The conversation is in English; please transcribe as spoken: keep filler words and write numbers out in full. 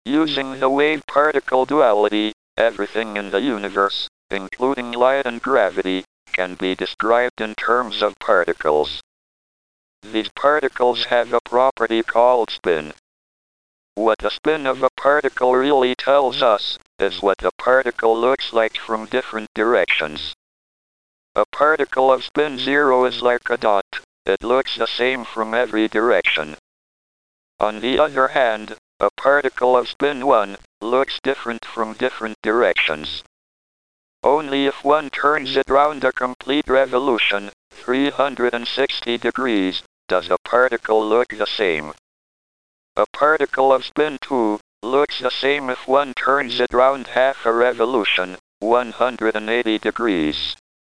Using the wave-particle duality, everything in the universe, including light and gravity, can be described in terms of particles. These particles have a property called spin. What the spin of a particle really tells us is what the particle looks like from different directions. A particle of spin zero is like a dot. It looks the same from every direction. On the other hand, a particle of spin one looks different from different directions. Only if one turns it round a complete revolution, three hundred sixty degrees, does a particle look the same. A particle of spin two looks the same if one turns it round half a revolution, one hundred eighty degrees.